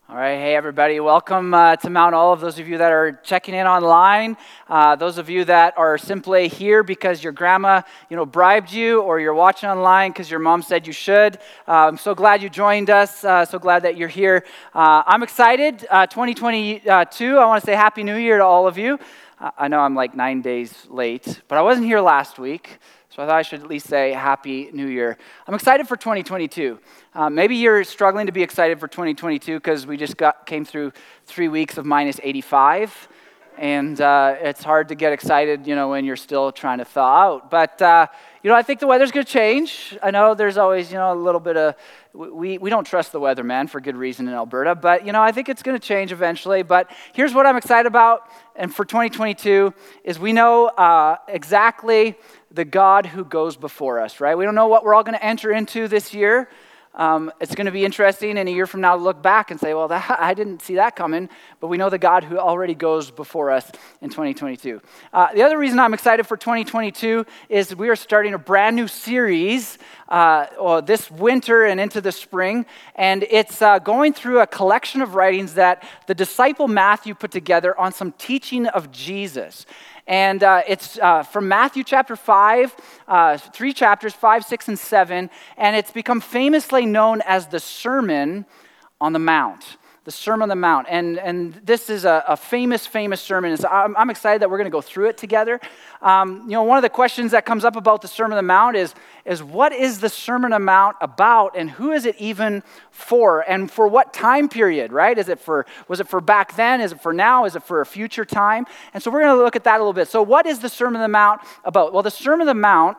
All right, hey everybody, welcome to Mount Olive. Those of you that are checking in online, those of you that are simply here because your grandma, bribed you, or you're watching online because your mom said you should. I'm so glad you joined us. So glad that you're here. I'm excited. 2022. I want to say Happy New Year to all of you. I know I'm like 9 days late, but I wasn't here last week. So I thought I should at least say Happy New Year. I'm excited for 2022. Maybe you're struggling to be excited for 2022 because we just came through 3 weeks of minus 85. And it's hard to get excited, when you're still trying to thaw out. But, I think the weather's going to change. I know there's always, a little bit of, we don't trust the weather, man, for good reason in Alberta. But, I think it's going to change eventually. But here's what I'm excited about. And for 2022 is we know exactly the God who goes before us, right? We don't know what we're all going to enter into this year. It's going to be interesting in a year from now to look back and say, well, I didn't see that coming, but we know the God who already goes before us in 2022. The other reason I'm excited for 2022 is we are starting a brand new series this winter and into the spring, and it's going through a collection of writings that the disciple Matthew put together on some teaching of Jesus. And it's from Matthew chapter 5, 3 chapters, 5, 6, and 7, and it's become famously known as the Sermon on the Mount. The Sermon on the Mount. And this is a famous sermon. I'm excited that we're going to go through it together. One of the questions that comes up about the Sermon on the Mount is what is the Sermon on the Mount about, and who is it even for, and for what time period, right? Was it for back then? Is it for now? Is it for a future time? And so we're going to look at that a little bit. So what is the Sermon on the Mount about? Well, the Sermon on the Mount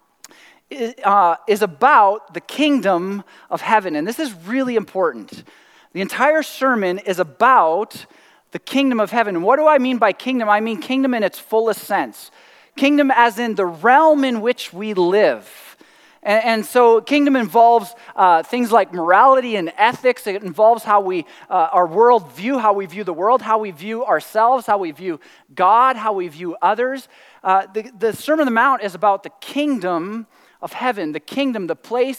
is about the kingdom of heaven, and this is really important. The entire sermon is about the kingdom of heaven. And what do I mean by kingdom? I mean kingdom in its fullest sense. Kingdom as in the realm in which we live. And so kingdom involves things like morality and ethics. It involves how our world view, how we view the world, how we view ourselves, how we view God, how we view others. The Sermon on the Mount is about the kingdom of heaven, the kingdom, the place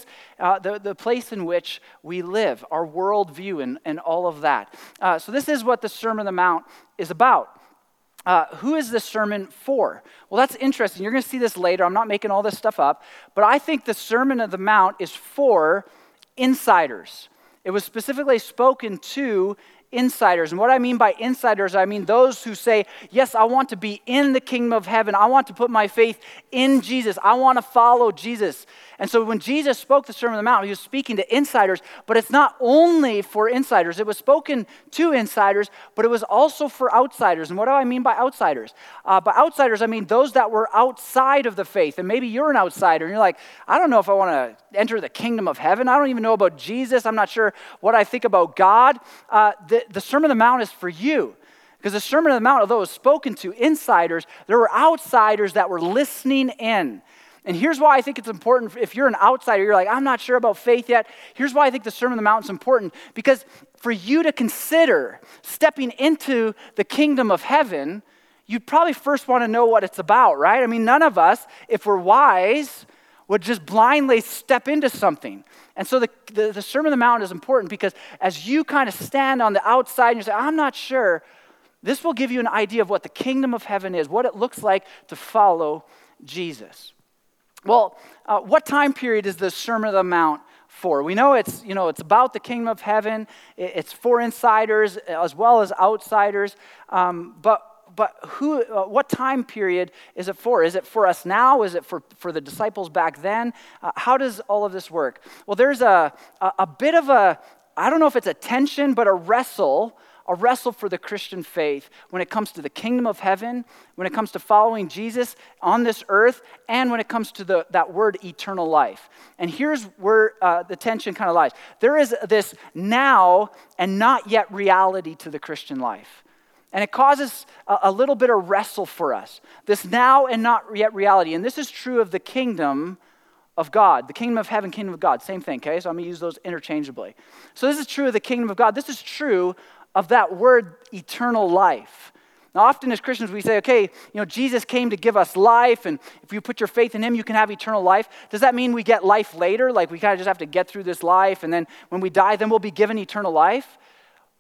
in which we live, our worldview, and all of that. So this is what the Sermon on the Mount is about. Who is this sermon for? Well, that's interesting. You're going to see this later. I'm not making all this stuff up. But I think the Sermon on the Mount is for insiders. It was specifically spoken to insiders. And what I mean by insiders, I mean those who say, yes, I want to be in the kingdom of heaven. I want to put my faith in Jesus. I want to follow Jesus. And so when Jesus spoke the Sermon on the Mount, he was speaking to insiders, but it's not only for insiders. It was spoken to insiders, but it was also for outsiders. And what do I mean by outsiders? By outsiders, I mean those that were outside of the faith. And maybe you're an outsider, and you're like, I don't know if I want to enter the kingdom of heaven. I don't even know about Jesus. I'm not sure what I think about God. The Sermon on the Mount is for you. Because the Sermon on the Mount, although it was spoken to insiders, there were outsiders that were listening in. And here's why I think it's important. If you're an outsider, you're like, I'm not sure about faith yet. Here's why I think the Sermon on the Mount is important. Because for you to consider stepping into the kingdom of heaven, you'd probably first want to know what it's about, right? I mean, none of us, if we're wise, would just blindly step into something. And so the Sermon on the Mount is important because as you kind of stand on the outside and you say, I'm not sure, this will give you an idea of what the kingdom of heaven is, what it looks like to follow Jesus. Well, what time period is the Sermon on the Mount for? We know it's about the kingdom of heaven. It's for insiders as well as outsiders. But what time period is it for? Is it for us now? Is it for the disciples back then? How does all of this work? Well, there's a bit of I don't know if it's a tension, but a wrestle for the Christian faith when it comes to the kingdom of heaven, when it comes to following Jesus on this earth, and when it comes to that word eternal life. And here's where the tension kind of lies. There is this now and not yet reality to the Christian life. And it causes a little bit of wrestle for us. This now and not yet reality. And this is true of the kingdom of God. The kingdom of heaven, kingdom of God. Same thing, okay? So I'm going to use those interchangeably. So this is true of the kingdom of God. This is true of that word eternal life. Now, often as Christians, we say, okay, Jesus came to give us life, and if you put your faith in him, you can have eternal life. Does that mean we get life later? Like we kind of just have to get through this life, and then when we die, then we'll be given eternal life?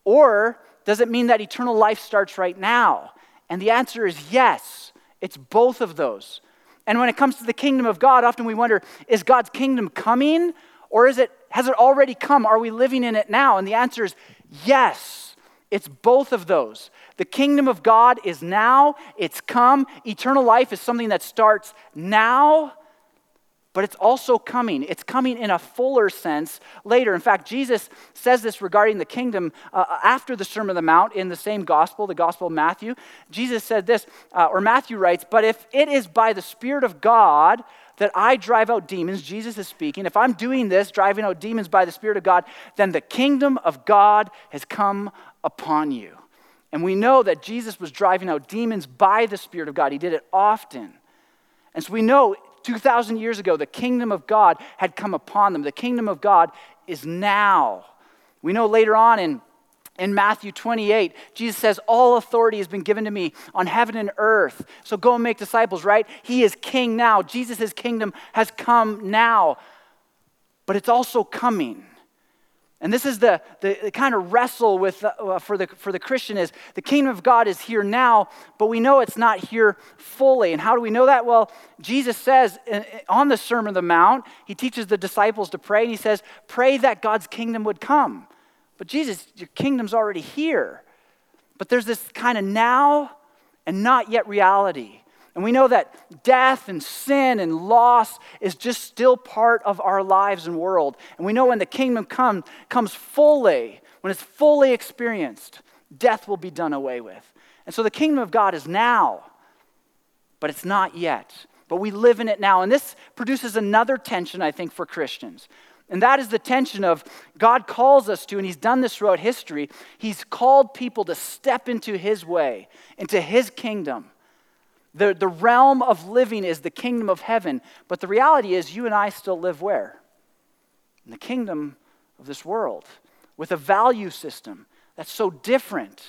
Or does it mean that eternal life starts right now? And the answer is yes. It's both of those. And when it comes to the kingdom of God, often we wonder, is God's kingdom coming? Or has it already come? Are we living in it now? And the answer is yes. It's both of those. The kingdom of God is now. It's come. Eternal life is something that starts now. But it's also coming. It's coming in a fuller sense later. In fact, Jesus says this regarding the kingdom after the Sermon on the Mount in the same gospel, the Gospel of Matthew. Jesus said this, or Matthew writes, "But if it is by the Spirit of God that I drive out demons," Jesus is speaking, "if I'm doing this, driving out demons by the Spirit of God, then the kingdom of God has come upon you." And we know that Jesus was driving out demons by the Spirit of God. He did it often. And so we know 2,000 years ago, the kingdom of God had come upon them. The kingdom of God is now. We know later on in Matthew 28, Jesus says, "All authority has been given to me on heaven and earth. So go and make disciples," right? He is king now. Jesus' kingdom has come now. But it's also coming. And this is the kind of wrestle with for the Christian is the kingdom of God is here now, but we know it's not here fully. And how do we know that? Well, Jesus says on the Sermon on the Mount, he teaches the disciples to pray, and he says, "Pray that God's kingdom would come." But Jesus, your kingdom's already here. But there's this kind of now and not yet reality. And we know that death and sin and loss is just still part of our lives and world. And we know when the kingdom comes fully, when it's fully experienced, death will be done away with. And so the kingdom of God is now, but it's not yet. But we live in it now. And this produces another tension, I think, for Christians. And that is the tension of God calls us to, and he's done this throughout history, he's called people to step into his way, into his kingdom. The realm of living is the kingdom of heaven, but the reality is you and I still live where? In the kingdom of this world, with a value system that's so different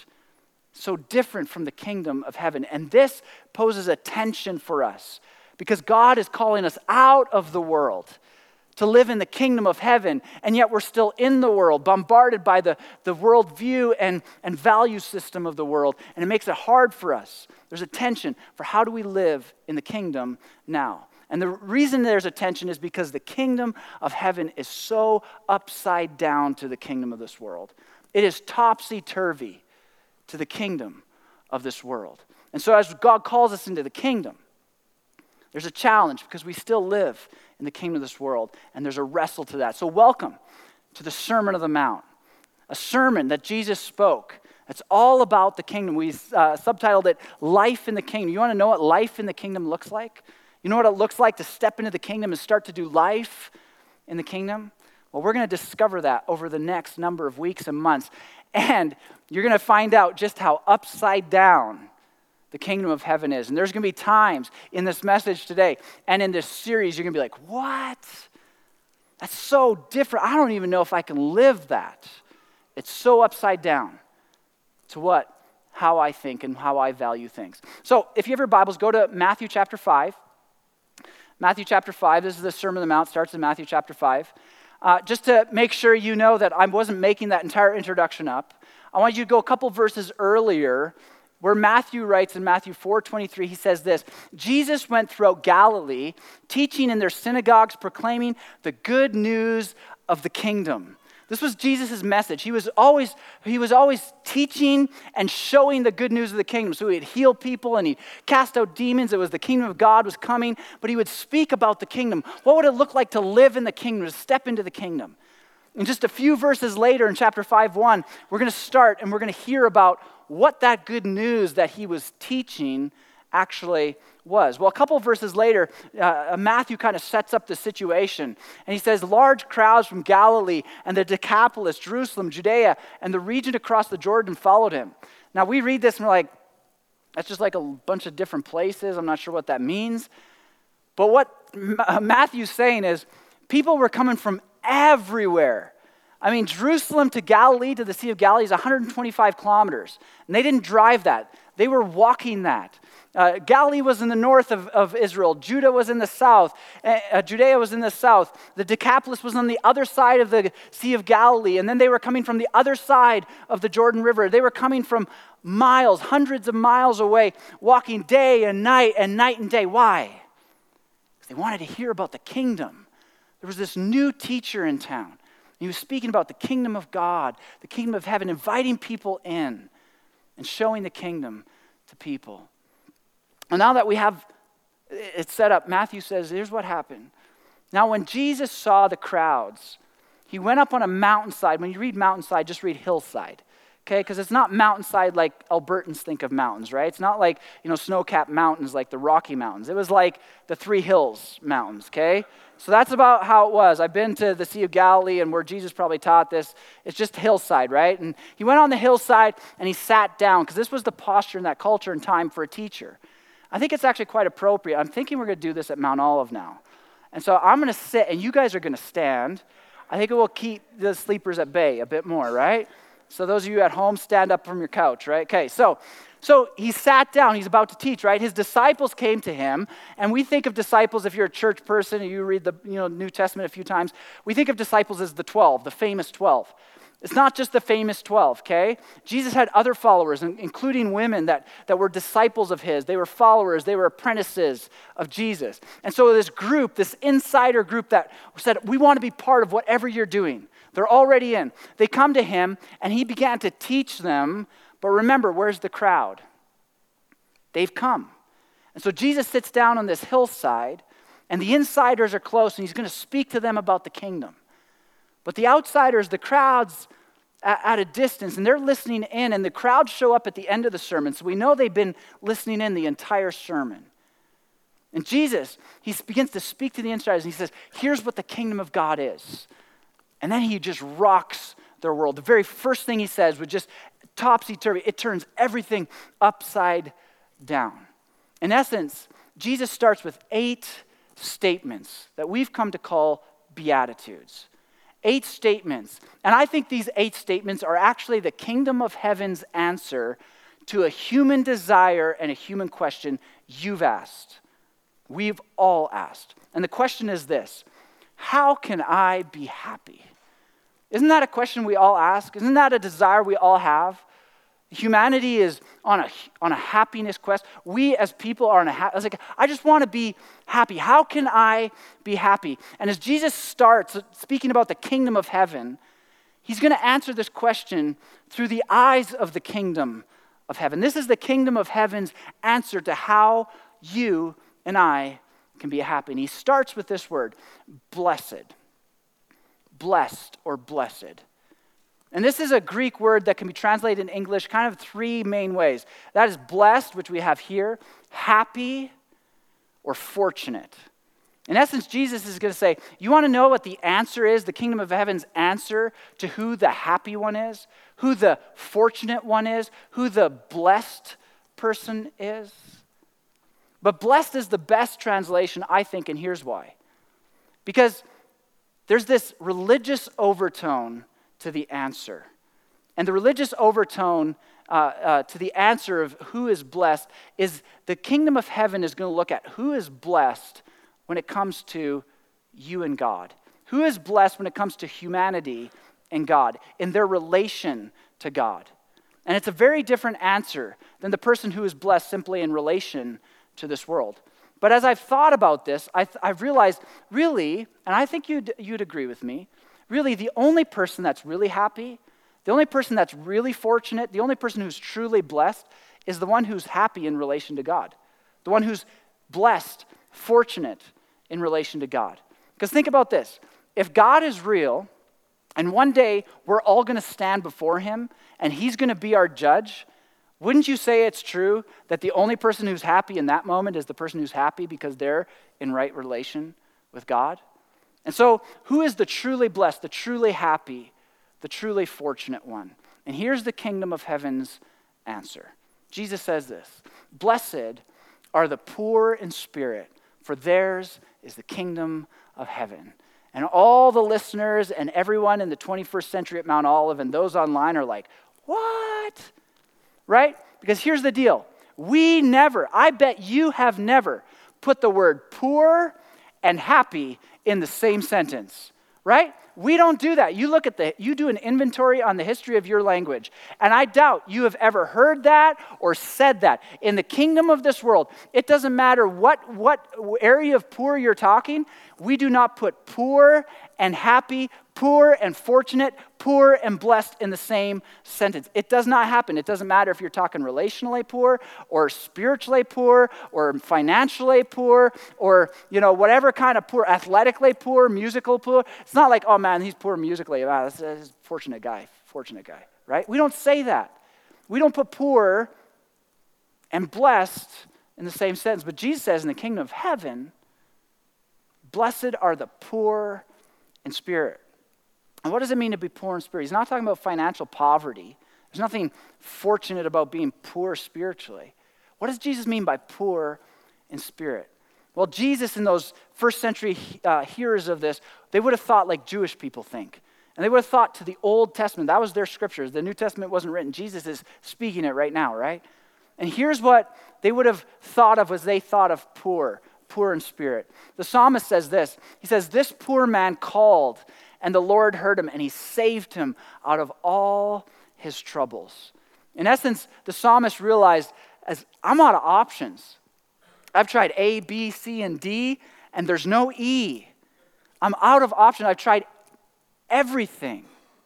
from the kingdom of heaven. And this poses a tension for us because God is calling us out of the world to live in the kingdom of heaven, and yet we're still in the world, bombarded by the worldview and value system of the world, and it makes it hard for us. There's a tension for how do we live in the kingdom now. And the reason there's a tension is because the kingdom of heaven is so upside down to the kingdom of this world. It is topsy-turvy to the kingdom of this world. And so as God calls us into the kingdom, there's a challenge because we still live in the kingdom of this world, and there's a wrestle to that. So welcome to the Sermon on the Mount, a sermon that Jesus spoke. It's all about the kingdom. We subtitled it, Life in the Kingdom. You want to know what life in the kingdom looks like? You know what it looks like to step into the kingdom and start to do life in the kingdom? Well, we're going to discover that over the next number of weeks and months, and you're going to find out just how upside down the kingdom of heaven is. And there's going to be times in this message today and in this series, you're going to be like, what? That's so different. I don't even know if I can live that. It's so upside down to how I think and how I value things. So if you have your Bibles, go to Matthew chapter 5. Matthew chapter 5, this is the Sermon on the Mount, starts in Matthew chapter 5. Just to make sure you know that I wasn't making that entire introduction up, I want you to go a couple verses earlier where Matthew writes in Matthew 4:23, he says this, "Jesus went throughout Galilee, teaching in their synagogues, proclaiming the good news of the kingdom." This was Jesus' message. He was always teaching and showing the good news of the kingdom. So he'd heal people and he'd cast out demons. It was the kingdom of God was coming, but he would speak about the kingdom. What would it look like to live in the kingdom, to step into the kingdom? And just a few verses later in chapter 5:1, we're going to start and we're going to hear about what that good news that he was teaching actually was. Well, a couple of verses later, Matthew kind of sets up the situation. And he says, large crowds from Galilee and the Decapolis, Jerusalem, Judea, and the region across the Jordan followed him. Now, we read this and we're like, that's just like a bunch of different places. I'm not sure what that means. But what Matthew's saying is people were coming from everywhere. I mean, Jerusalem to Galilee, to the Sea of Galilee, is 125 kilometers. And they didn't drive that. They were walking that. Galilee was in the north of Israel. Judah was in the south. Judea was in the south. The Decapolis was on the other side of the Sea of Galilee. And then they were coming from the other side of the Jordan River. They were coming from miles, hundreds of miles away, walking day and night and day. Why? Because they wanted to hear about the kingdom. There was this new teacher in town. He was speaking about the kingdom of God, the kingdom of heaven, inviting people in and showing the kingdom to people. And now that we have it set up, Matthew says, here's what happened. Now when Jesus saw the crowds, he went up on a mountainside. When you read mountainside, just read hillside. Okay, because it's not mountainside like Albertans think of mountains, right? It's not like, snow-capped mountains like the Rocky Mountains. It was like the Three Hills Mountains, okay? So that's about how it was. I've been to the Sea of Galilee and where Jesus probably taught this. It's just hillside, right? And he went on the hillside and he sat down because this was the posture in that culture and time for a teacher. I think it's actually quite appropriate. I'm thinking we're going to do this at Mount Olive now. And so I'm going to sit and you guys are going to stand. I think it will keep the sleepers at bay a bit more, right? So those of you at home, stand up from your couch, right? Okay, so he sat down. He's about to teach, right? His disciples came to him, and we think of disciples, if you're a church person and you read the New Testament a few times, we think of disciples as the 12, the famous 12. It's not just the famous 12, okay? Jesus had other followers, including women that were disciples of his. They were followers. They were apprentices of Jesus. And so this group, this insider group that said, we want to be part of whatever you're doing. They're already in. They come to him, and he began to teach them. But remember, where's the crowd? They've come. And so Jesus sits down on this hillside, and the insiders are close, and he's going to speak to them about the kingdom. But the outsiders, the crowds at a distance, and they're listening in, and the crowds show up at the end of the sermon. So we know they've been listening in the entire sermon. And Jesus, he begins to speak to the insiders, and he says, here's what the kingdom of God is. And then he just rocks their world. The very first thing he says was just topsy-turvy. It turns everything upside down. In essence, Jesus starts with 8 statements that we've come to call beatitudes. 8 statements. And I think these 8 statements are actually the kingdom of heaven's answer to a human desire and a human question you've asked. We've all asked. And the question is this: how can I be happy? Isn't that a question we all ask? Isn't that a desire we all have? Humanity is on a happiness quest. We as people are on I just want to be happy. How can I be happy? And as Jesus starts speaking about the kingdom of heaven, he's going to answer this question through the eyes of the kingdom of heaven. This is the kingdom of heaven's answer to how you and I can be happy. And he starts with this word, blessed. Blessed or blessed. And this is a Greek word that can be translated in English kind of 3 main ways. That is blessed, which we have here, happy, or fortunate. In essence, Jesus is going to say, you want to know what the answer is, the kingdom of heaven's answer to who the happy one is, who the fortunate one is, who the blessed person is? But blessed is the best translation, I think, and here's why. Because there's this religious overtone to the answer. And the religious overtone to the answer of who is blessed is the kingdom of heaven is going to look at who is blessed when it comes to you and God. Who is blessed when it comes to humanity and God, in their relation to God. And it's a very different answer than the person who is blessed simply in relation to this world. But as I've thought about this, I've realized, really, and I think you'd agree with me, really the only person that's really happy, the only person that's really fortunate, the only person who's truly blessed is the one who's happy in relation to God. The one who's blessed, fortunate in relation to God. Because think about this. If God is real, and one day we're all going to stand before him, and he's going to be our judge, wouldn't you say it's true that the only person who's happy in that moment is the person who's happy because they're in right relation with God? And so, who is the truly blessed, the truly happy, the truly fortunate one? And here's the kingdom of heaven's answer. Jesus says this: blessed are the poor in spirit, for theirs is the kingdom of heaven. And all the listeners and everyone in the 21st century at Mount Olive and those online are like, what? Right? Because here's the deal. I bet you have never put the word poor and happy in the same sentence, right? We don't do that. You do an inventory on the history of your language, and I doubt you have ever heard that or said that. In the kingdom of this world, it doesn't matter what area of poor you're talking, we do not put poor and happy, poor and fortunate, poor and blessed in the same sentence. It does not happen. It doesn't matter if you're talking relationally poor or spiritually poor or financially poor or, whatever kind of poor, athletically poor, musical poor. It's not like, oh man, he's poor musically. Wow, that's a fortunate guy, right? We don't say that. We don't put poor and blessed in the same sentence. But Jesus says in the kingdom of heaven, blessed are the poor in spirit. And what does it mean to be poor in spirit? He's not talking about financial poverty. There's nothing fortunate about being poor spiritually. What does Jesus mean by poor in spirit? Well, Jesus and those first century hearers of this, they would have thought like Jewish people think. And they would have thought to the Old Testament. That was their scriptures. The New Testament wasn't written. Jesus is speaking it right now, right? And here's what they would have thought of as they thought of poor in spirit. The psalmist says this. He says, this poor man called, and the Lord heard him, and he saved him out of all his troubles. In essence, the psalmist realized, as I'm out of options. I've tried A, B, C, and D, and there's no E. I'm out of options. I've tried everything.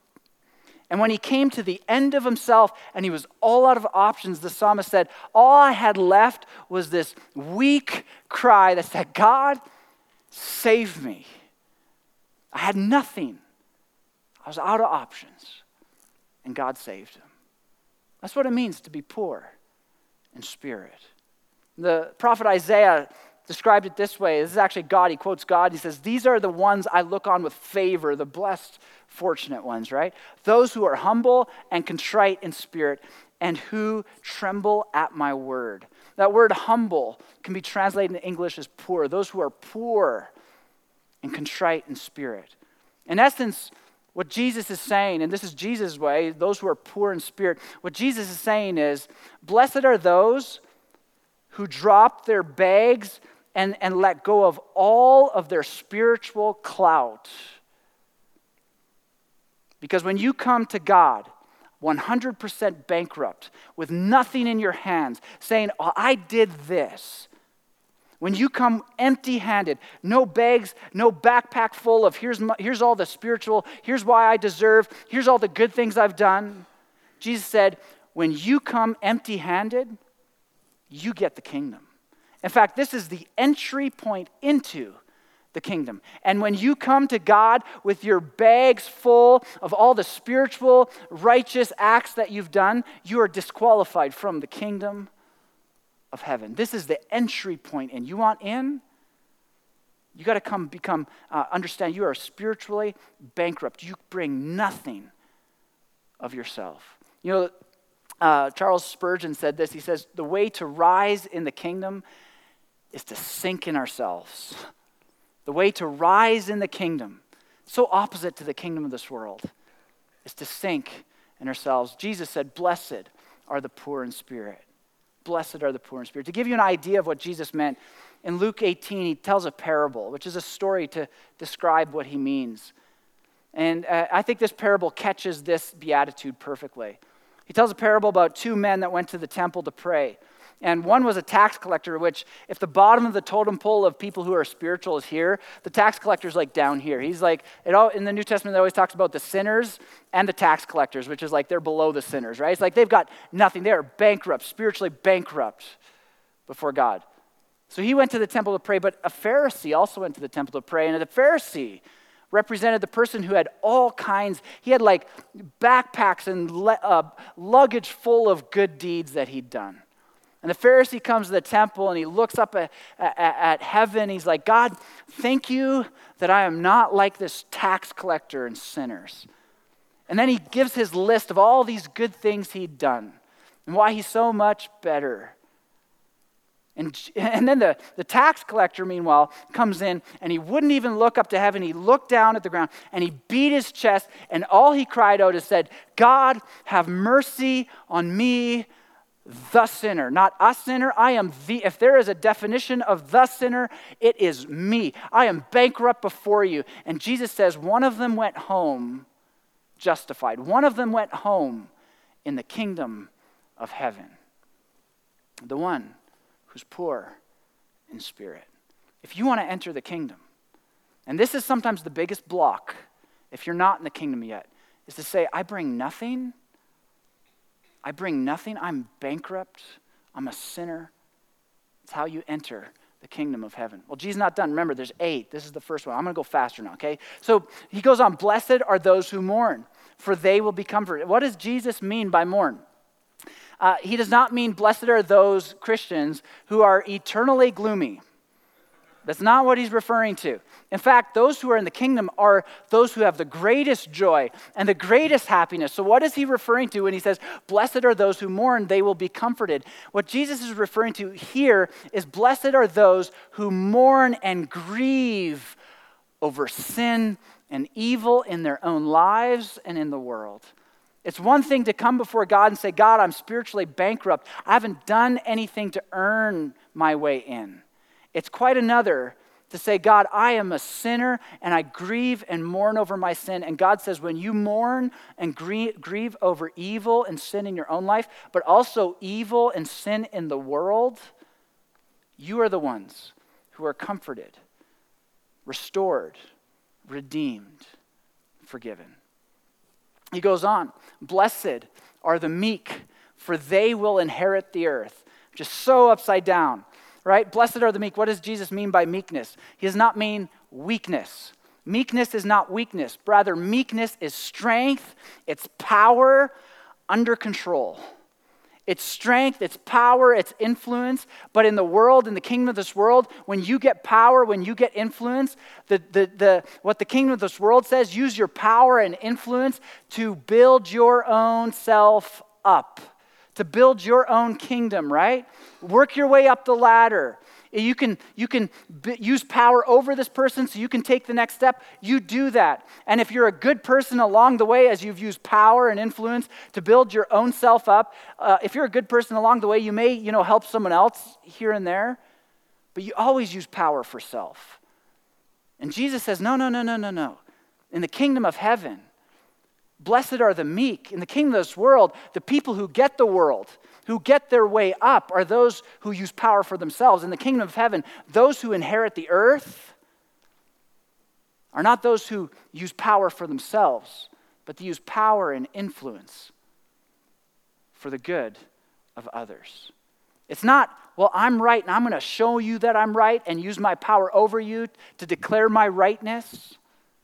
And when he came to the end of himself and he was all out of options, the psalmist said, all I had left was this weak cry that said, God, save me. I had nothing. I was out of options. And God saved him. That's what it means to be poor in spirit. The prophet Isaiah described it this way. This is actually God. He quotes God. He says, these are the ones I look on with favor, the blessed, fortunate ones, right? Those who are humble and contrite in spirit and who tremble at my word. That word humble can be translated in English as poor. Those who are poor and contrite in spirit. In essence, what Jesus is saying, and this is Jesus' way, those who are poor in spirit, what Jesus is saying is, blessed are those who drop their bags and let go of all of their spiritual clout. Because when you come to God 100% bankrupt, with nothing in your hands, saying, oh, I did this. When you come empty-handed, no bags, no backpack full of here's all the spiritual, here's why I deserve, here's all the good things I've done. Jesus said, when you come empty-handed, you get the kingdom. In fact, this is the entry point into the kingdom. And when you come to God with your bags full of all the spiritual, righteous acts that you've done, you are disqualified from the kingdom of heaven. This is the entry point in. You want in? You got to understand you are spiritually bankrupt. You bring nothing of yourself. Charles Spurgeon said this. He says, the way to rise in the kingdom is to sink in ourselves. The way to rise in the kingdom, so opposite to the kingdom of this world, is to sink in ourselves. Jesus said, blessed are the poor in spirit. Blessed are the poor in spirit. To give you an idea of what Jesus meant, in Luke 18, he tells a parable, which is a story to describe what he means. And I think this parable catches this beatitude perfectly. He tells a parable about two men that went to the temple to pray. And one was a tax collector, which if the bottom of the totem pole of people who are spiritual is here, the tax collector's like down here. He's like, in the New Testament, it always talks about the sinners and the tax collectors, which is like they're below the sinners, right? It's like they've got nothing. They are bankrupt, spiritually bankrupt before God. So he went to the temple to pray, but a Pharisee also went to the temple to pray. And the Pharisee represented the person who had all kinds. He had like backpacks and luggage full of good deeds that he'd done. And the Pharisee comes to the temple and he looks up at heaven. He's like, God, thank you that I am not like this tax collector and sinners. And then he gives his list of all these good things he'd done and why he's so much better. And then the tax collector, meanwhile, comes in and he wouldn't even look up to heaven. He looked down at the ground and he beat his chest and all he cried out is said, God, have mercy on me, the sinner, not a sinner. I am the, if there is a definition of the sinner, it is me. I am bankrupt before you. And Jesus says one of them went home justified. One of them went home in the kingdom of heaven. The one who's poor in spirit. If you want to enter the kingdom, and this is sometimes the biggest block, if you're not in the kingdom yet, is to say, I bring nothing. I'm bankrupt. I'm a sinner. It's how you enter the kingdom of heaven. Well, Jesus is not done. Remember, there's 8. This is the first one. I'm going to go faster now, okay? So he goes on, blessed are those who mourn, for they will be comforted. What does Jesus mean by mourn? He does not mean blessed are those Christians who are eternally gloomy. That's not what he's referring to. In fact, those who are in the kingdom are those who have the greatest joy and the greatest happiness. So what is he referring to when he says, blessed are those who mourn, they will be comforted? What Jesus is referring to here is blessed are those who mourn and grieve over sin and evil in their own lives and in the world. It's one thing to come before God and say, God, I'm spiritually bankrupt. I haven't done anything to earn my way in. It's quite another to say, God, I am a sinner and I grieve and mourn over my sin. And God says, when you mourn and grieve over evil and sin in your own life, but also evil and sin in the world, you are the ones who are comforted, restored, redeemed, forgiven. He goes on, blessed are the meek, for they will inherit the earth. Just so upside down. Right? Blessed are the meek. What does Jesus mean by meekness? He does not mean weakness. Meekness is not weakness. Rather, meekness is strength, it's power under control. It's strength, it's power, it's influence. But in the world, in the kingdom of this world, when you get power, when you get influence, what the kingdom of this world says, use your power and influence to build your own self up. To build your own kingdom, right? Work your way up the ladder. You can use power over this person so you can take the next step. You do that. And if you're a good person along the way, as you've used power and influence to build your own self up, if you're a good person along the way, you may, help someone else here and there, but you always use power for self. And Jesus says, no. In the kingdom of heaven, blessed are the meek. In the kingdom of this world, the people who get the world, who get their way up, are those who use power for themselves. In the kingdom of heaven, those who inherit the earth are not those who use power for themselves, but they use power and influence for the good of others. It's not, well, I'm right, and I'm going to show you that I'm right and use my power over you to declare my rightness.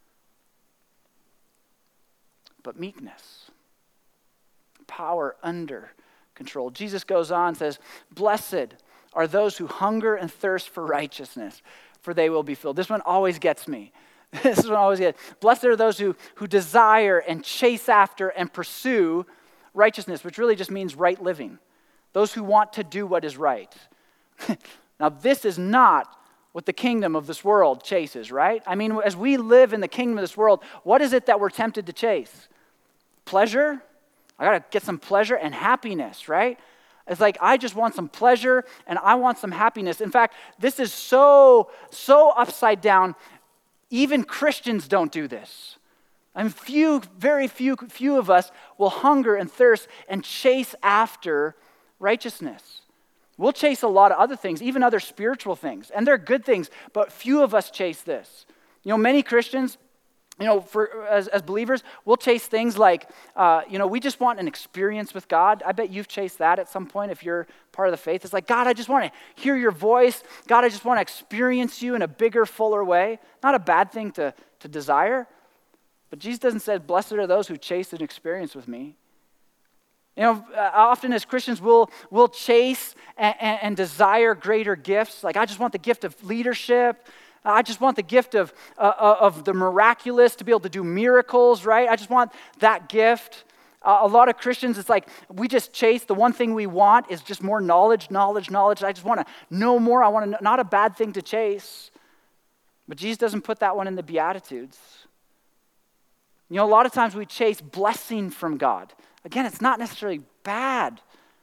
But meekness, power under control. Jesus goes on and says, blessed are those who hunger and thirst for righteousness, for they will be filled. This one always gets me. This one always gets. Blessed are those who desire and chase after and pursue righteousness, which really just means right living. Those who want to do what is right. Now, this is not what the kingdom of this world chases, right? I mean, as we live in the kingdom of this world, what is it that we're tempted to chase? Pleasure? I got to get some pleasure and happiness, right? It's like, I just want some pleasure and I want some happiness. In fact, this is so upside down. Even Christians don't do this. I mean, very few of us will hunger and thirst and chase after righteousness. We'll chase a lot of other things, even other spiritual things, and they're good things, but few of us chase this. Many Christians, as believers, we'll chase things like, we just want an experience with God. I bet you've chased that at some point if you're part of the faith. It's like, God, I just want to hear your voice. God, I just want to experience you in a bigger, fuller way. Not a bad thing to desire, but Jesus doesn't say, blessed are those who chase an experience with me. Often as Christians, we'll chase and desire greater gifts. Like, I just want the gift of leadership. I just want the gift of the miraculous, to be able to do miracles, right? I just want that gift. A lot of Christians, it's like we just chase. The one thing we want is just more knowledge. I just want to know more. I want to not a bad thing to chase. But Jesus doesn't put that one in the Beatitudes. A lot of times we chase blessing from God. Again, it's not necessarily bad,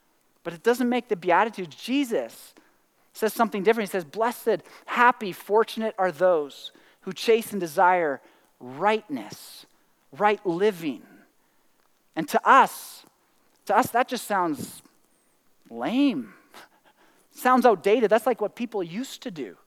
But it doesn't make the Beatitudes. Jesus says something different. He says, blessed, happy, fortunate are those who chase and desire rightness, right living. And to us, that just sounds lame. Sounds outdated. That's like what people used to do.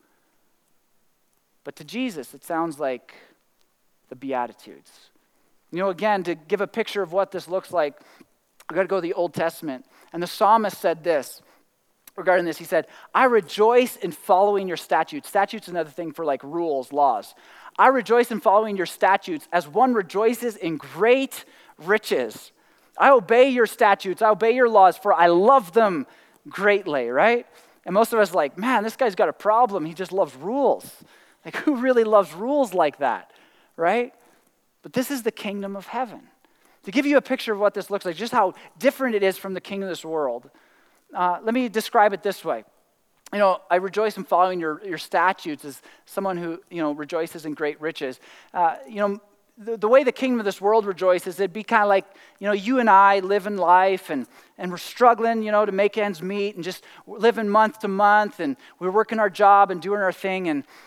But to Jesus, it sounds like the Beatitudes. Again, to give a picture of what this looks like, we've got to go to the Old Testament. And the psalmist said this regarding this. He said, I rejoice in following your statutes. Statutes is another thing for like rules, laws. I rejoice in following your statutes as one rejoices in great riches. I obey your statutes. I obey your laws, for I love them greatly, right? And most of us are like, man, this guy's got a problem. He just loves rules. Like, who really loves rules like that, right? But this is the kingdom of heaven. To give you a picture of what this looks like, just how different it is from the kingdom of this world, let me describe it this way. I rejoice in following your statutes as someone who, rejoices in great riches. The way the kingdom of this world rejoices, it'd be kind of like, you and I live in life and we're struggling, to make ends meet and just living month to month and we're working our job and doing our thing.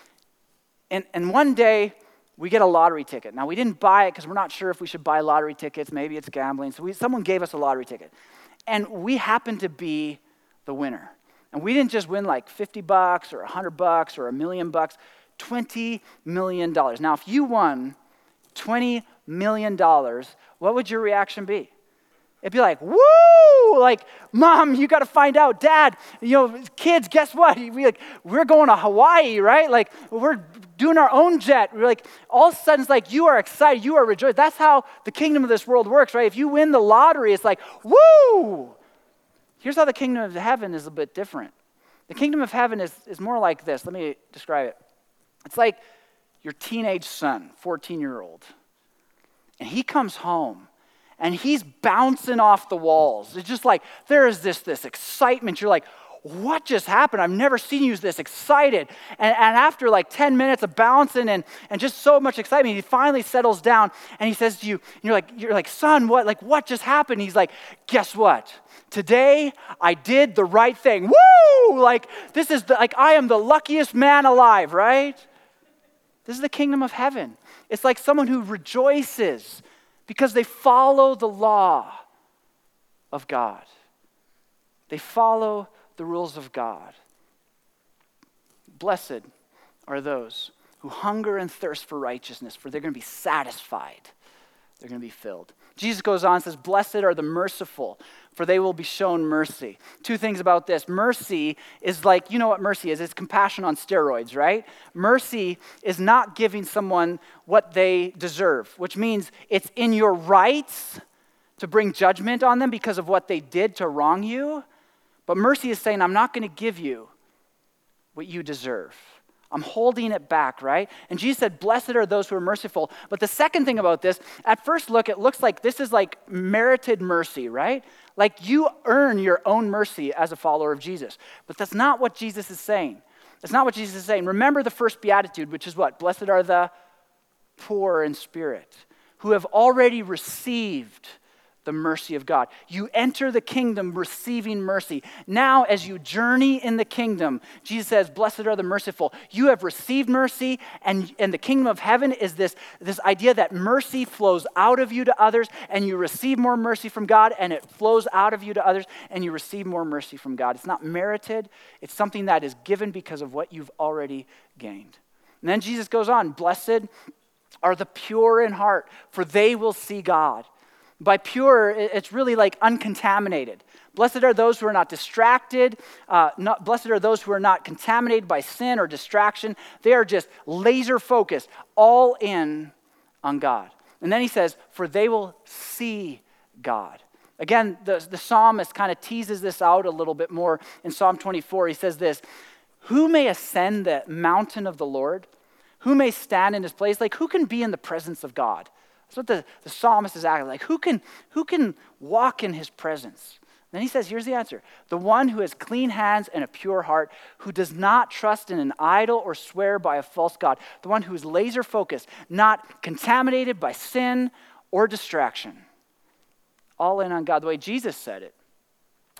And one day we get a lottery ticket. Now we didn't buy it because we're not sure if we should buy lottery tickets. Maybe it's gambling. So someone gave us a lottery ticket. And we happened to be the winner. And we didn't just win like $50 or $100 or $1 million, $20 million. Now if you won $20 million, what would your reaction be? It'd be like, woo! Like, Mom, you got to find out. Dad, kids, guess what? We're going to Hawaii, right? Like, we're doing our own jet. We're like, all of a sudden, it's like you are excited, you are rejoiced. That's how the kingdom of this world works, right? If you win the lottery, it's like, woo! Here's how the kingdom of heaven is a bit different. The kingdom of heaven is more like this. Let me describe it. It's like your teenage son, 14-year-old, and he comes home and he's bouncing off the walls. It's just like there is this excitement. You're like, what just happened? I've never seen you this excited. And after like 10 minutes of bouncing and just so much excitement, he finally settles down and he says to you, you're like, son, what just happened? He's like, guess what? Today I did the right thing. Woo! Like this is I am the luckiest man alive, right? This is the kingdom of heaven. It's like someone who rejoices because they follow the law of God. They follow the rules of God. Blessed are those who hunger and thirst for righteousness, for they're going to be satisfied. They're going to be filled. Jesus goes on and says, blessed are the merciful, for they will be shown mercy. Two things about this. Mercy is like, you know what mercy is? It's compassion on steroids, right? Mercy is not giving someone what they deserve, which means it's in your rights to bring judgment on them because of what they did to wrong you. But mercy is saying, I'm not going to give you what you deserve. I'm holding it back, right? And Jesus said, blessed are those who are merciful. But the second thing about this, at first look, it looks like this is like merited mercy, right? Like you earn your own mercy as a follower of Jesus. But that's not what Jesus is saying. That's not what Jesus is saying. Remember the first beatitude, which is what? Blessed are the poor in spirit, who have already received the mercy of God. You enter the kingdom receiving mercy. Now, as you journey in the kingdom, Jesus says, blessed are the merciful. You have received mercy, and the kingdom of heaven is this idea that mercy flows out of you to others, and you receive more mercy from God, and it flows out of you to others, and you receive more mercy from God. It's not merited. It's something that is given because of what you've already gained. And then Jesus goes on, blessed are the pure in heart, for they will see God. By pure, it's really like uncontaminated. Blessed are those who are not distracted. Blessed are those who are not contaminated by sin or distraction. They are just laser focused, all in on God. And then he says, for they will see God. Again, the psalmist kind of teases this out a little bit more in Psalm 24. He says this, who may ascend the mountain of the Lord? Who may stand in his place? Like who can be in the presence of God? That's what the psalmist is acting like. Who can walk in his presence? Then he says, here's the answer. The one who has clean hands and a pure heart, who does not trust in an idol or swear by a false god. The one who is laser focused, not contaminated by sin or distraction. All in on God. The way Jesus said it,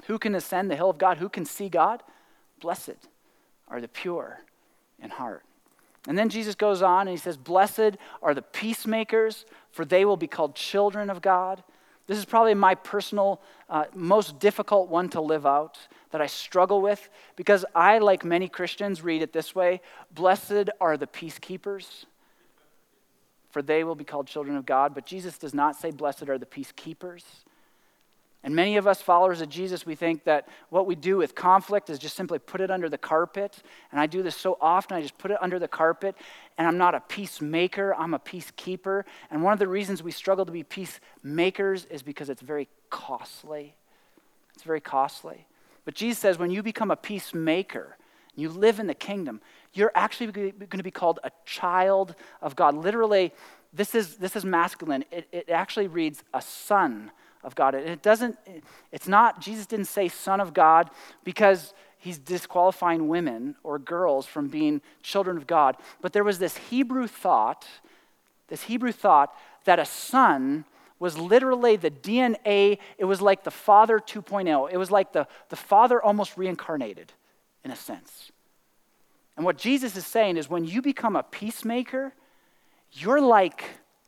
Who can ascend the hill of God? Who can see God? Blessed are the pure in heart. And then Jesus goes on and he says, blessed are the peacemakers, for they will be called children of God. This is probably my personal, most difficult one to live out, that I struggle with, because I, like many Christians, read it this way: blessed are the peacekeepers, for they will be called children of God. But Jesus does not say blessed are the peacekeepers. And many of us followers of Jesus, we think that what we do with conflict is just simply put it under the carpet. And I do this so often, I just put it under the carpet. And I'm not a peacemaker, I'm a peacekeeper. And one of the reasons we struggle to be peacemakers is because it's very costly. It's very costly. But Jesus says when you become a peacemaker, and you live in the kingdom, you're actually going to be called a child of God. Literally, this is masculine. It actually reads a son of God. Jesus didn't say son of God because he's disqualifying women or girls from being children of God. But there was this Hebrew thought that a son was literally the DNA. It was like the Father 2.0. It was like the Father almost reincarnated, in a sense. And what Jesus is saying is when you become a peacemaker, you're like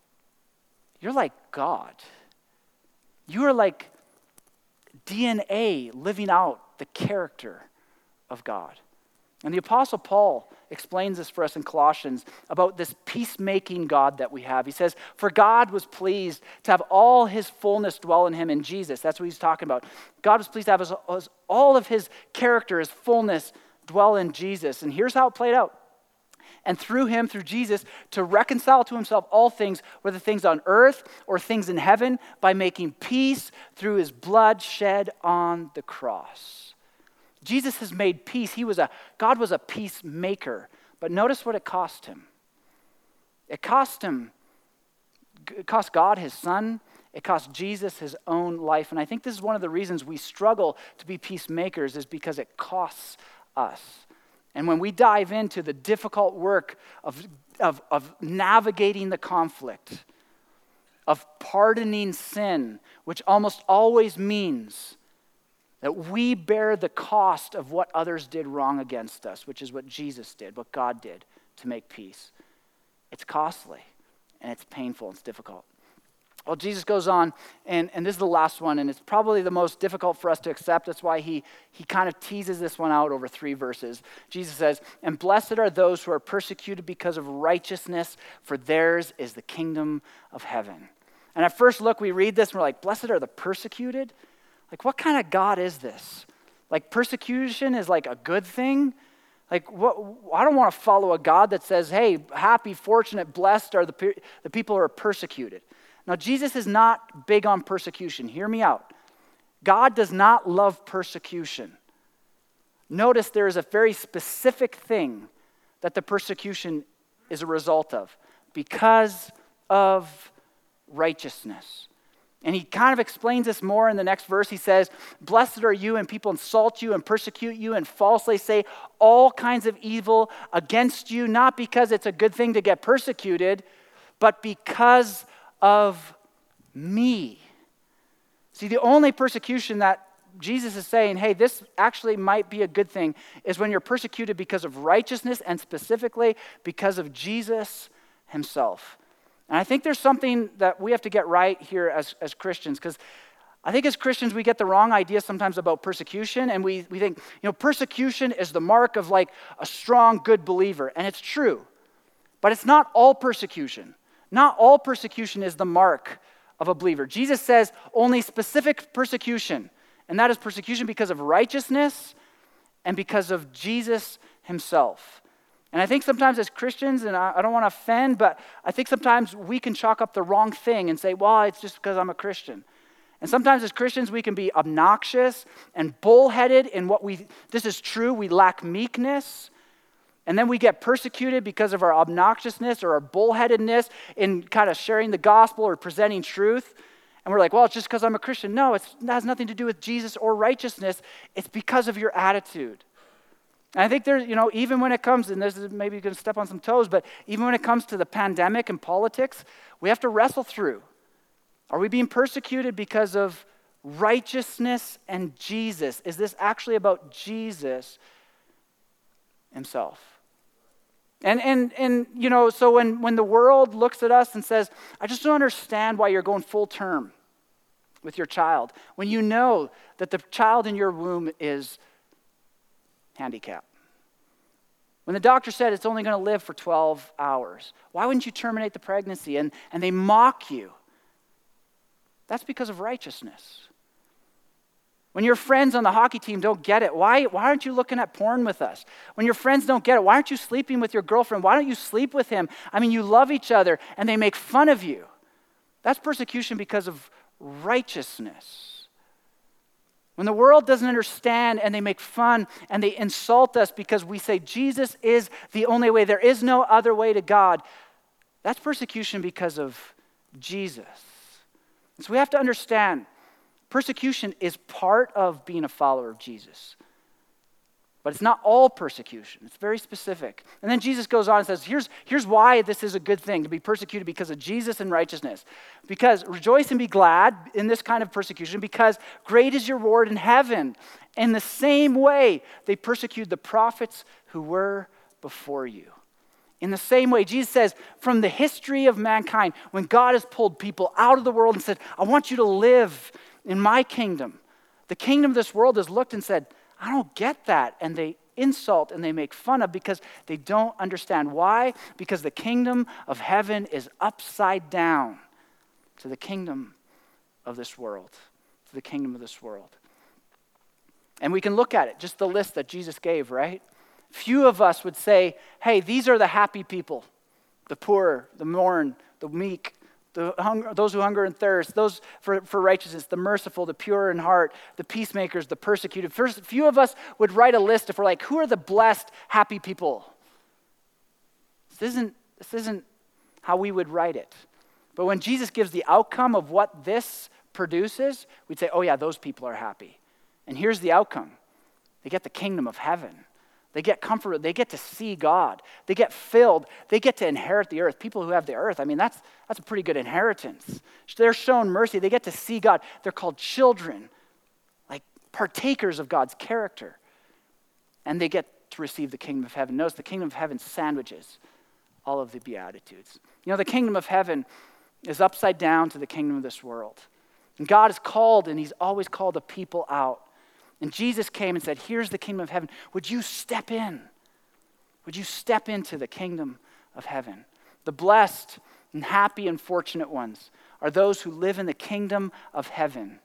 God. You are like DNA living out the character of God. And the Apostle Paul explains this for us in Colossians about this peacemaking God that we have. He says, for God was pleased to have all his fullness dwell in him in Jesus. That's what he's talking about. God was pleased to have all of his character, his fullness dwell in Jesus. And here's how it played out. And through him, through Jesus, to reconcile to himself all things, whether things on earth or things in heaven, by making peace through his blood shed on the cross. Jesus has made peace. God was a peacemaker. But notice what it cost him. It cost God his son. It cost Jesus his own life. And I think this is one of the reasons we struggle to be peacemakers, is because it costs us. And when we dive into the difficult work of navigating the conflict, of pardoning sin, which almost always means that we bear the cost of what others did wrong against us, which is what Jesus did, what God did to make peace. It's costly, and it's painful, and it's difficult. Well, Jesus goes on, and this is the last one, and it's probably the most difficult for us to accept. That's why he kind of teases this one out over 3 verses. Jesus says, and blessed are those who are persecuted because of righteousness, for theirs is the kingdom of heaven. And at first look, we read this, and we're like, blessed are the persecuted? Like, what kind of God is this? Like, persecution is like a good thing? Like, I don't want to follow a God that says, hey, happy, fortunate, blessed are the people who are persecuted. Now, Jesus is not big on persecution. Hear me out. God does not love persecution. Notice there is a very specific thing that the persecution is a result of, because of righteousness. And he kind of explains this more in the next verse. He says, blessed are you, and people insult you and persecute you and falsely say all kinds of evil against you, not because it's a good thing to get persecuted, but because of me. See, the only persecution that Jesus is saying, hey, this actually might be a good thing, is when you're persecuted because of righteousness, and specifically because of Jesus himself. And I think there's something that we have to get right here as Christians, because I think as Christians we get the wrong idea sometimes about persecution, and we think, persecution is the mark of like a strong, good believer, and it's true. But it's not all persecution. Not all persecution is the mark of a believer. Jesus says only specific persecution, and that is persecution because of righteousness and because of Jesus himself. And I think sometimes as Christians, and I don't want to offend, but I think sometimes we can chalk up the wrong thing and say, well, it's just because I'm a Christian. And sometimes as Christians we can be obnoxious and bullheaded in this is true, we lack meekness. And then we get persecuted because of our obnoxiousness or our bullheadedness in kind of sharing the gospel or presenting truth. And we're like, well, it's just because I'm a Christian. No, it has nothing to do with Jesus or righteousness. It's because of your attitude. And I think there's, even when it comes, and this is maybe going to step on some toes, but even when it comes to the pandemic and politics, we have to wrestle through. Are we being persecuted because of righteousness and Jesus? Is this actually about Jesus himself? And so when the world looks at us and says, I just don't understand why you're going full term with your child, when you know that the child in your womb is handicapped. When the doctor said it's only going to live for 12 hours, why wouldn't you terminate the pregnancy? And they mock you. That's because of righteousness. When your friends on the hockey team don't get it, why aren't you looking at porn with us? When your friends don't get it, why aren't you sleeping with your girlfriend? Why don't you sleep with him? I mean, you love each other and they make fun of you. That's persecution because of righteousness. When the world doesn't understand and they make fun and they insult us because we say Jesus is the only way, there is no other way to God, that's persecution because of Jesus. So we have to understand persecution is part of being a follower of Jesus. But it's not all persecution. It's very specific. And then Jesus goes on and says, here's why this is a good thing to be persecuted because of Jesus and righteousness. Because rejoice and be glad in this kind of persecution because great is your reward in heaven. In the same way, they persecuted the prophets who were before you. In the same way, Jesus says, from the history of mankind, when God has pulled people out of the world and said, I want you to live in my kingdom, the kingdom of this world has looked and said, I don't get that. And they insult and they make fun of because they don't understand. Why? Because the kingdom of heaven is upside down to the kingdom of this world. To the kingdom of this world. And we can look at it, just the list that Jesus gave, right? Few of us would say, hey, these are the happy people, the poor, the mourn, the meek, those who hunger and thirst, those for righteousness, the merciful, the pure in heart, the peacemakers, the persecuted. First, few of us would write a list if we're like, who are the blessed, happy people? This isn't how we would write it. But when Jesus gives the outcome of what this produces, we'd say, oh yeah, those people are happy. And here's the outcome. They get the kingdom of heaven. They get comfort. They get to see God. They get filled. They get to inherit the earth. People who have the earth, I mean, that's a pretty good inheritance. They're shown mercy. They get to see God. They're called children, like partakers of God's character. And they get to receive the kingdom of heaven. Notice the kingdom of heaven sandwiches all of the Beatitudes. You know, the kingdom of heaven is upside down to the kingdom of this world. And God is called, and he's always called the people out. And Jesus came and said, here's the kingdom of heaven. Would you step in? Would you step into the kingdom of heaven? The blessed and happy and fortunate ones are those who live in the kingdom of heaven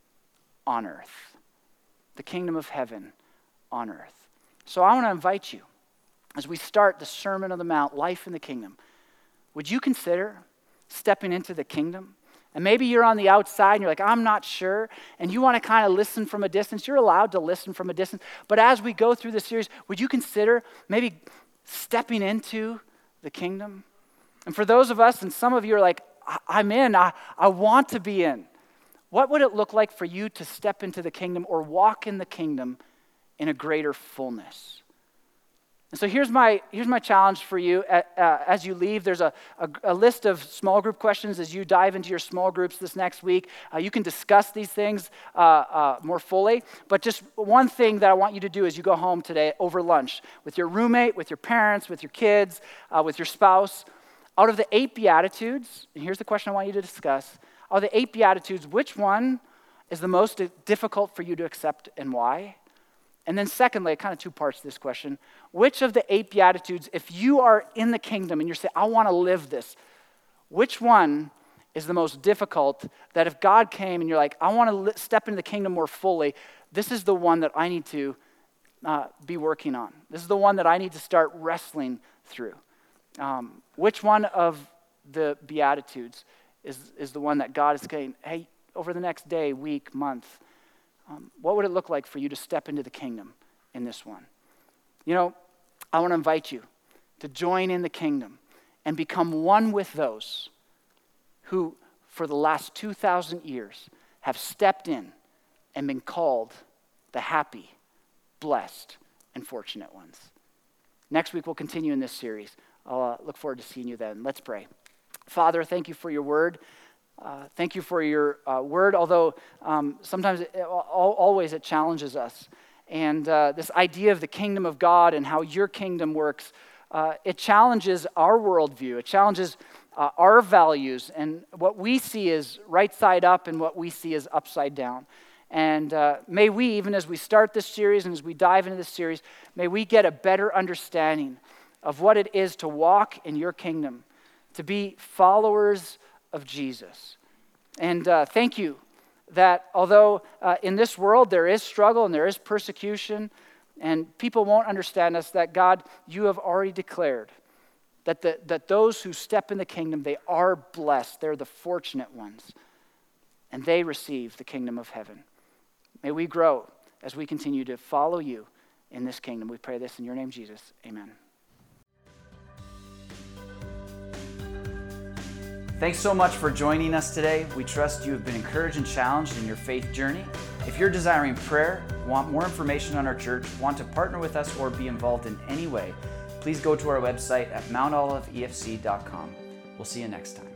on earth. The kingdom of heaven on earth. So I want to invite you, as we start the Sermon on the Mount, Life in the Kingdom, would you consider stepping into the kingdom? And maybe you're on the outside and you're like, I'm not sure. And you want to kind of listen from a distance. You're allowed to listen from a distance. But as we go through this series, would you consider maybe stepping into the kingdom? And for those of us, and some of you are like, I'm in, I want to be in. What would it look like for you to step into the kingdom or walk in the kingdom in a greater fullness? And so here's my challenge for you as you leave. There's a list of small group questions as you dive into your small groups this next week. You can discuss these things more fully. But just one thing that I want you to do as you go home today over lunch with your roommate, with your parents, with your kids, with your spouse. Out of the 8 Beatitudes, and here's the question I want you to discuss. Out of the 8 Beatitudes, which one is the most difficult for you to accept and why? And then secondly, kind of 2 parts to this question. Which of the 8 Beatitudes, if you are in the kingdom and you're saying, I want to live this, which one is the most difficult that if God came and you're like, I want to step into the kingdom more fully, this is the one that I need to be working on. This is the one that I need to start wrestling through. Which one of the Beatitudes is the one that God is saying, hey, over the next day, week, month, what would it look like for you to step into the kingdom in this one? You know, I want to invite you to join in the kingdom and become one with those who, for the last 2,000 years, have stepped in and been called the happy, blessed, and fortunate ones. Next week, we'll continue in this series. I'll look forward to seeing you then. Let's pray. Father, thank you for your word. Thank you for your word, although sometimes, always it challenges us. And this idea of the kingdom of God and how your kingdom works, it challenges our worldview. It challenges our values and what we see is right side up and what we see is upside down. And may we, even as we start this series and as we dive into this series, may we get a better understanding of what it is to walk in your kingdom, to be followers of Jesus. And thank you that although in this world there is struggle and there is persecution and people won't understand us, that God, you have already declared that those who step in the kingdom, they are blessed. They're the fortunate ones. And they receive the kingdom of heaven. May we grow as we continue to follow you in this kingdom. We pray this in your name, Jesus. Amen. Thanks so much for joining us today. We trust you have been encouraged and challenged in your faith journey. If you're desiring prayer, want more information on our church, want to partner with us, or be involved in any way, please go to our website at mountoliveefc.com. We'll see you next time.